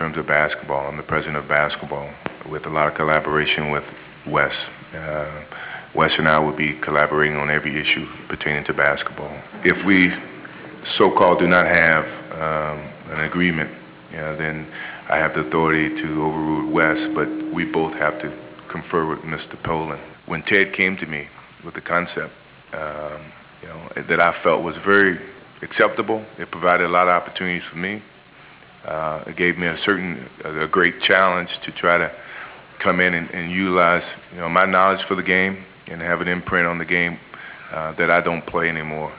terms of basketball. I'm the president of basketball with a lot of collaboration with Wes. Wes and I will be collaborating on every issue pertaining to basketball. If we so-called do not have an agreement, then I have the authority to overrule Wes, but we both have to confer with Mr. Poland. When Ted came to me with the concept, that I felt was very acceptable, it provided a lot of opportunities for me. It gave me a great challenge to try to come in and utilize, my knowledge for the game and have an imprint on the game that I don't play anymore.